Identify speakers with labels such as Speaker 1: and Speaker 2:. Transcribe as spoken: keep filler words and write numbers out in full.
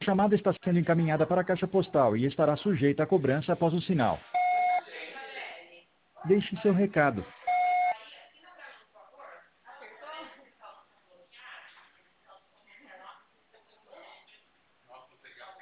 Speaker 1: chamada está sendo encaminhada para a caixa postal e estará sujeita a cobrança após o sinal. Deixe seu recado.